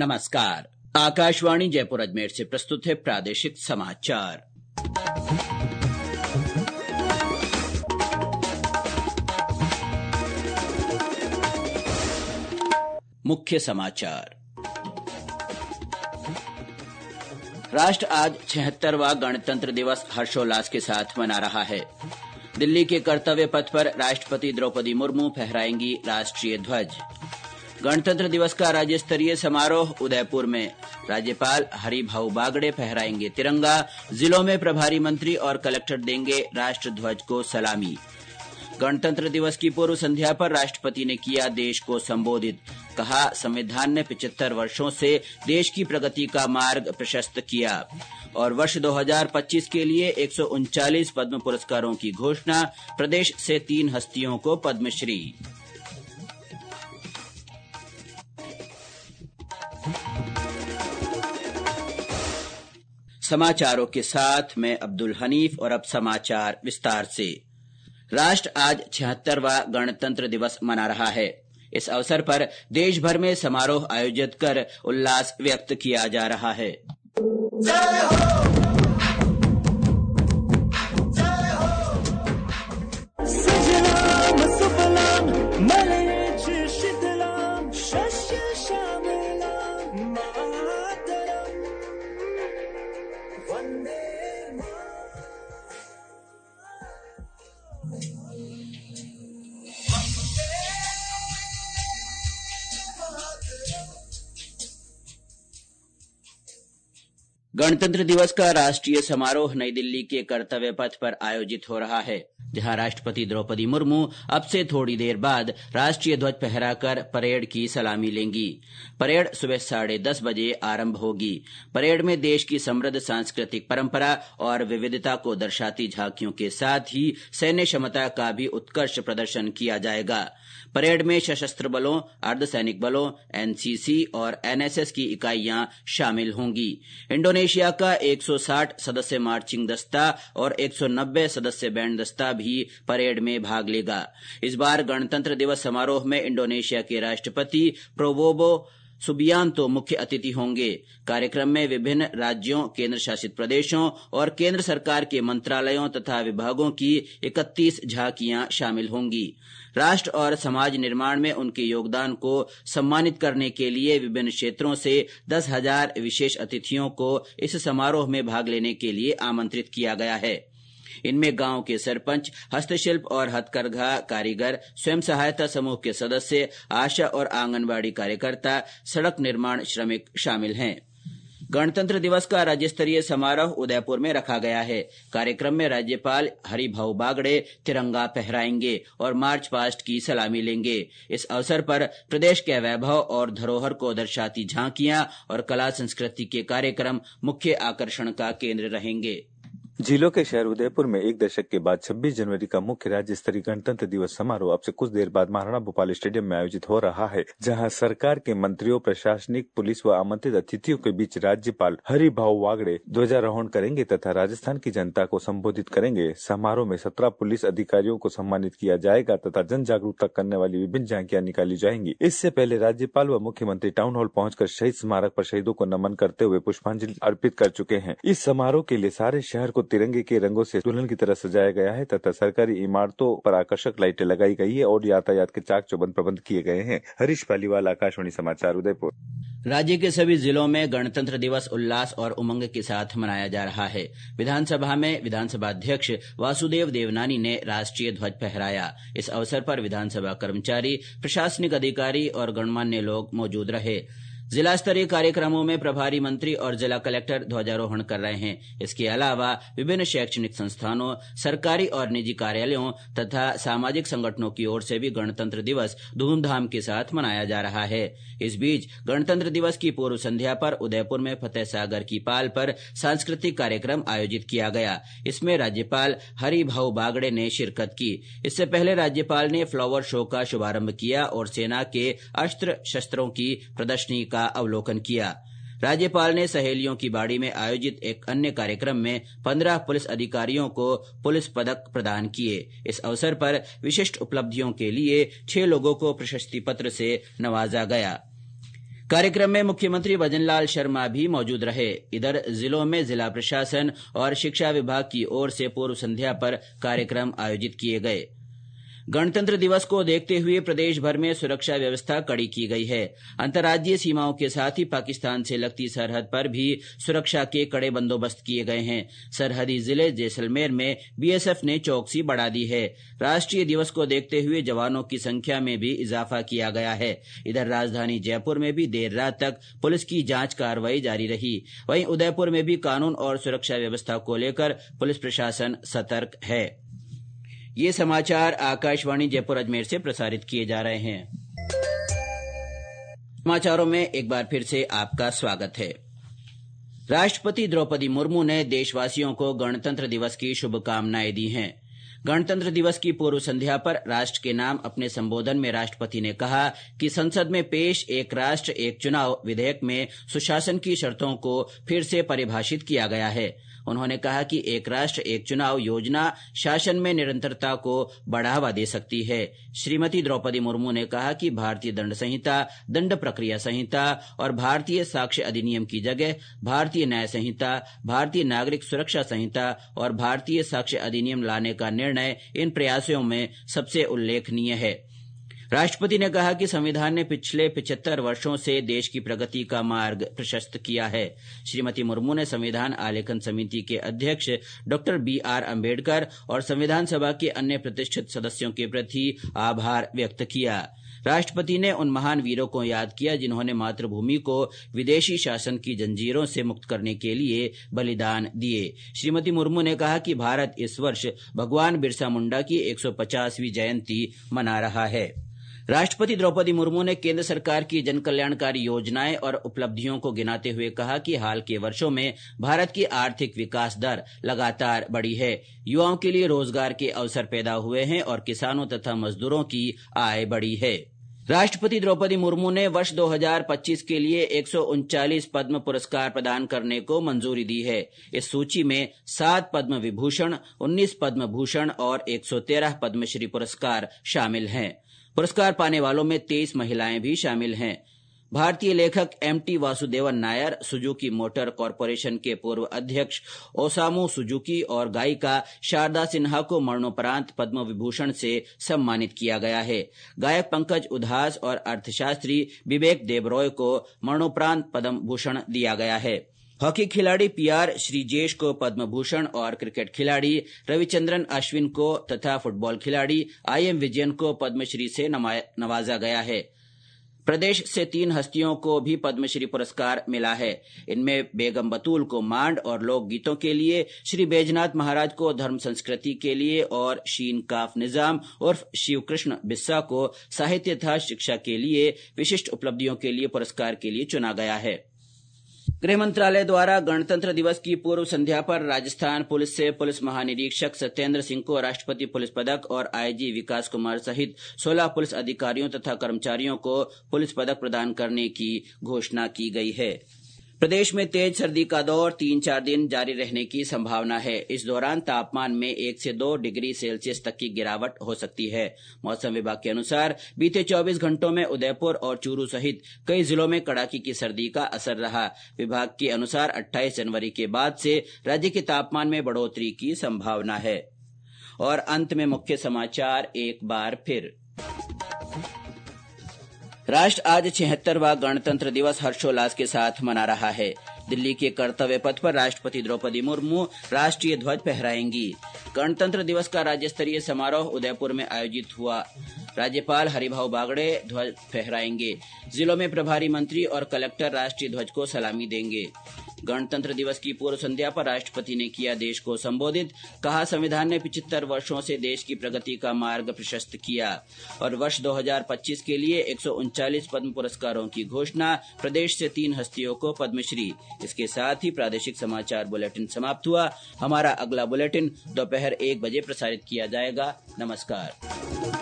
नमस्कार। आकाशवाणी जयपुर अजमेर से प्रस्तुत है प्रादेशिक समाचार। मुख्य समाचार। राष्ट्र आज 76वां गणतंत्र दिवस हर्षोल्लास के साथ मना रहा है। दिल्ली के कर्तव्य पथ पर राष्ट्रपति द्रौपदी मुर्मू फहराएंगी राष्ट्रीय ध्वज। गणतंत्र दिवस का राज्य स्तरीय समारोह उदयपुर में। राज्यपाल हरिभाऊ बागड़े फहराएंगे तिरंगा। जिलों में प्रभारी मंत्री और कलेक्टर देंगे राष्ट्र ध्वज को सलामी। गणतंत्र दिवस की पूर्व संध्या पर राष्ट्रपति ने किया देश को संबोधित। कहा, संविधान ने 75 वर्षों से देश की प्रगति का मार्ग प्रशस्त किया। और वर्ष 2025 के लिए 139 पद्म पुरस्कारों की घोषणा। प्रदेश से 3 हस्तियों को पद्मश्री। समाचारों के साथ मैं अब्दुल हनीफ और अब समाचार विस्तार से। राष्ट्र आज 76वां गणतंत्र दिवस मना रहा है। इस अवसर पर देश भर में समारोह आयोजित कर उल्लास व्यक्त किया जा रहा है। जय हो! गणतंत्र दिवस का राष्ट्रीय समारोह नई दिल्ली के कर्तव्य पथ पर आयोजित हो रहा है, जहां राष्ट्रपति द्रौपदी मुर्मू अब से थोड़ी देर बाद राष्ट्रीय ध्वज फहराकर परेड की सलामी लेंगी। परेड सुबह 10:30 बजे आरंभ होगी। परेड में देश की समृद्ध सांस्कृतिक परंपरा और विविधता को दर्शाती झांकियों के साथ ही सैन्य क्षमता का भी उत्कृष्ट प्रदर्शन किया जाएगा। परेड में सशस्त्र बलों, अर्धसैनिक बलों, एनसीसी और एनएसएस की इकाइयां शामिल होंगी। इंडोनेशिया का 160 सदस्य मार्चिंग दस्ता और 190 सदस्य बैंड दस्ता भी परेड में भाग लेगा। इस बार गणतंत्र दिवस समारोह में इंडोनेशिया के राष्ट्रपति प्रोबोवो सुबियांतो मुख्य अतिथि होंगे। कार्यक्रम में विभिन्न राज्यों, केंद्र शासित प्रदेशों और केंद्र सरकार के मंत्रालयों तथा विभागों की 31 झांकियां शामिल होंगी। राष्ट्र और समाज निर्माण में उनके योगदान को सम्मानित करने के लिए विभिन्न क्षेत्रों से 10,000 विशेष अतिथियों को इस समारोह में भाग लेने के लिए आमंत्रित किया गया है। इनमें गांव के सरपंच, हस्तशिल्प और हथकरघा कारीगर, स्वयं सहायता समूह के सदस्य, आशा और आंगनबाड़ी कार्यकर्ता, सड़क निर्माण श्रमिक शामिल हैं। गणतंत्र दिवस का राज्य स्तरीय समारोह उदयपुर में रखा गया है। कार्यक्रम में राज्यपाल हरिभाऊ बागड़े तिरंगा फहराएंगे और मार्च पास्ट की सलामी लेंगे। इस अवसर पर प्रदेश के वैभव और धरोहर को दर्शाती झांकियां और कला संस्कृति के कार्यक्रम मुख्य आकर्षण का केंद्र रहेंगे। जिलों के शहर उदयपुर में एक दशक के बाद 26 जनवरी का मुख्य राज्य स्तरीय गणतंत्र दिवस समारोह अब से कुछ देर बाद महाराणा भोपाल स्टेडियम में आयोजित हो रहा है, जहां सरकार के मंत्रियों, प्रशासनिक, पुलिस व आमंत्रित अतिथियों के बीच राज्यपाल हरिभाऊ बागड़े ध्वजारोहण करेंगे तथा राजस्थान की जनता को संबोधित करेंगे। समारोह में 17 पुलिस अधिकारियों को सम्मानित किया जाएगा तथा जन जागरूकता करने वाली विभिन्न झांकियां निकाली जाएंगी। इससे पहले राज्यपाल व मुख्यमंत्री टाउन हॉल पहुंचकर शहीद स्मारक पर शहीदों को नमन करते हुए पुष्पांजलि अर्पित कर चुके हैं। इस समारोह के लिए सारे शहर को तिरंगे के रंगों से दुल्हन की तरह सजाया गया है तथा सरकारी इमारतों पर आकर्षक लाइटें लगाई गई है और यातायात के चाक चौबंद प्रबंध किए गए हैं। हरीश पालीवाल, आकाशवाणी समाचार, उदयपुर। राज्य के सभी जिलों में गणतंत्र दिवस उल्लास और उमंग के साथ मनाया जा रहा है। विधानसभा में विधानसभा अध्यक्ष वासुदेव देवनानी ने राष्ट्रीय ध्वज फहराया। इस अवसर पर विधानसभा कर्मचारी, प्रशासनिक अधिकारी और गणमान्य लोग मौजूद रहे। जिला स्तरीय कार्यक्रमों में प्रभारी मंत्री और जिला कलेक्टर ध्वजारोहण कर रहे हैं। इसके अलावा विभिन्न शैक्षणिक संस्थानों, सरकारी और निजी कार्यालयों तथा सामाजिक संगठनों की ओर से भी गणतंत्र दिवस धूमधाम के साथ मनाया जा रहा है। इस बीच गणतंत्र दिवस की पूर्व संध्या पर उदयपुर में फतेह सागर की पाल पर सांस्कृतिक कार्यक्रम आयोजित किया गया। इसमें राज्यपाल हरिभाऊ बागड़े ने शिरकत की। इससे पहले राज्यपाल ने फ्लावर शो का शुभारंभ किया और सेना के अस्त्र शस्त्रों की प्रदर्शनी का अवलोकन किया। राज्यपाल ने सहेलियों की बाड़ी में आयोजित एक अन्य कार्यक्रम में 15 पुलिस अधिकारियों को पुलिस पदक प्रदान किए। इस अवसर पर विशिष्ट उपलब्धियों के लिए 6 लोगों को प्रशस्ति पत्र से नवाजा गया। कार्यक्रम में मुख्यमंत्री भजनलाल शर्मा भी मौजूद रहे। इधर जिलों में जिला प्रशासन और शिक्षा विभाग की ओर से पूर्व संध्या पर कार्यक्रम आयोजित किए गए। गणतंत्र दिवस को देखते हुए प्रदेश भर में सुरक्षा व्यवस्था कड़ी की गई है। अंतर्राज्यीय सीमाओं के साथ ही पाकिस्तान से लगती सरहद पर भी सुरक्षा के कड़े बंदोबस्त किए गए हैं। सरहदी जिले जैसलमेर में बीएसएफ ने चौकसी बढ़ा दी है। राष्ट्रीय दिवस को देखते हुए जवानों की संख्या में भी इजाफा किया गया है। इधर राजधानी जयपुर में भी देर रात तक पुलिस की जांच कार्रवाई जारी रही। वहीं उदयपुर में भी कानून और सुरक्षा व्यवस्था को लेकर पुलिस प्रशासन सतर्क है। ये समाचार आकाशवाणी जयपुर अजमेर से प्रसारित किए जा रहे हैं। समाचारों में एक बार फिर से आपका स्वागत है। राष्ट्रपति द्रौपदी मुर्मू ने देशवासियों को गणतंत्र दिवस की शुभकामनाएं दी हैं। गणतंत्र दिवस की पूर्व संध्या पर राष्ट्र के नाम अपने संबोधन में राष्ट्रपति ने कहा कि संसद में पेश एक राष्ट्र एक चुनाव विधेयक में सुशासन की शर्तों को फिर से परिभाषित किया गया है। उन्होंने कहा कि एक राष्ट्र एक चुनाव योजना शासन में निरंतरता को बढ़ावा दे सकती है। श्रीमती द्रौपदी मुर्मू ने कहा कि भारतीय दंड संहिता, दंड प्रक्रिया संहिता और भारतीय साक्ष्य अधिनियम की जगह भारतीय न्याय संहिता, भारतीय नागरिक सुरक्षा संहिता और भारतीय साक्ष्य अधिनियम लाने का निर्णय इन प्रयासों में सबसे उल्लेखनीय है। राष्ट्रपति ने कहा कि संविधान ने पिछले 75 वर्षों से देश की प्रगति का मार्ग प्रशस्त किया है। श्रीमती मुर्मू ने संविधान आलेखन समिति के अध्यक्ष डॉ BR अम्बेडकर और संविधान सभा के अन्य प्रतिष्ठित सदस्यों के प्रति आभार व्यक्त किया। राष्ट्रपति ने उन महान वीरों को याद किया जिन्होंने मातृभूमि को विदेशी शासन की जंजीरों से मुक्त करने के लिए बलिदान दिए। श्रीमती मुर्मू ने कहा कि भारत इस वर्ष भगवान बिरसा मुंडा की 150वीं जयंती मना रहा है। राष्ट्रपति द्रौपदी मुर्मू ने केंद्र सरकार की जनकल्याणकारी योजनाएं और उपलब्धियों को गिनाते हुए कहा कि हाल के वर्षों में भारत की आर्थिक विकास दर लगातार बढ़ी है। युवाओं के लिए रोजगार के अवसर पैदा हुए हैं और किसानों तथा मजदूरों की आय बढ़ी है। राष्ट्रपति द्रौपदी मुर्मू ने वर्ष 2025 के लिए 139 पद्म पुरस्कार प्रदान करने को मंजूरी दी है। इस सूची में 7 पद्म विभूषण, 19 पद्म भूषण और 113 पद्मश्री पुरस्कार शामिल हैं। पुरस्कार पाने वालों में 23 महिलाएं भी शामिल हैं। भारतीय लेखक MT Vasudevan Nair, Suzuki Motor Corporation के पूर्व अध्यक्ष ओसामू सुजुकी और गायिका शारदा सिन्हा को मरणोपरांत पद्म विभूषण से सम्मानित किया गया है। गायक पंकज उधास और अर्थशास्त्री विवेक देबरॉय को मरणोपरांत पद्म भूषण दिया गया है। हॉकी खिलाड़ी PR श्रीजेश को पद्म भूषण और क्रिकेट खिलाड़ी रविचंद्रन अश्विन को तथा फुटबॉल खिलाड़ी IM विजयन को पद्मश्री से नवाजा गया है। प्रदेश से 3 हस्तियों को भी पद्मश्री पुरस्कार मिला है। इनमें बेगम बतूल को मांड और लोकगीतों के लिए, श्री बैजनाथ महाराज को धर्म संस्कृति के लिए और शीन काफ निजाम उर्फ शिवकृष्ण बिस्सा को साहित्य तथा शिक्षा के लिए विशिष्ट उपलब्धियों के लिए पुरस्कार के लिए चुना गया है। गृह मंत्रालय द्वारा गणतंत्र दिवस की पूर्व संध्या पर राजस्थान पुलिस से पुलिस महानिरीक्षक सत्येंद्र सिंह को राष्ट्रपति पुलिस पदक और IG विकास कुमार सहित 16 पुलिस अधिकारियों तथा कर्मचारियों को पुलिस पदक प्रदान करने की घोषणा की गई है। प्रदेश में तेज सर्दी का दौर 3-4 दिन जारी रहने की संभावना है। इस दौरान तापमान में 1 से 2 डिग्री सेल्सियस तक की गिरावट हो सकती है। मौसम विभाग के अनुसार बीते 24 घंटों में उदयपुर और चूरू सहित कई जिलों में कड़ाके की सर्दी का असर रहा। विभाग के अनुसार 28 जनवरी के बाद से राज्य के तापमान में बढ़ोतरी की संभावना है। और अंत में मुख्य समाचार एक बार फिर। राष्ट्र आज 76वां गणतंत्र दिवस हर्षोल्लास के साथ मना रहा है। दिल्ली के कर्तव्य पथ पर राष्ट्रपति द्रौपदी मुर्मू राष्ट्रीय ध्वज फहराएंगी। गणतंत्र दिवस का राज्य स्तरीय समारोह उदयपुर में आयोजित हुआ। राज्यपाल हरिभाऊ बागड़े ध्वज फहराएंगे। जिलों में प्रभारी मंत्री और कलेक्टर राष्ट्रीय ध्वज को सलामी देंगे। गणतंत्र दिवस की पूर्व संध्या पर राष्ट्रपति ने किया देश को संबोधित। कहा, संविधान ने 75 वर्षों से देश की प्रगति का मार्ग प्रशस्त किया। और वर्ष 2025 के लिए 139 पद्म पुरस्कारों की घोषणा। प्रदेश से 3 हस्तियों को पद्मश्री। इसके साथ ही प्रादेशिक समाचार बुलेटिन समाप्त हुआ। हमारा अगला बुलेटिन दोपहर 1 बजे प्रसारित किया जाएगा। नमस्कार।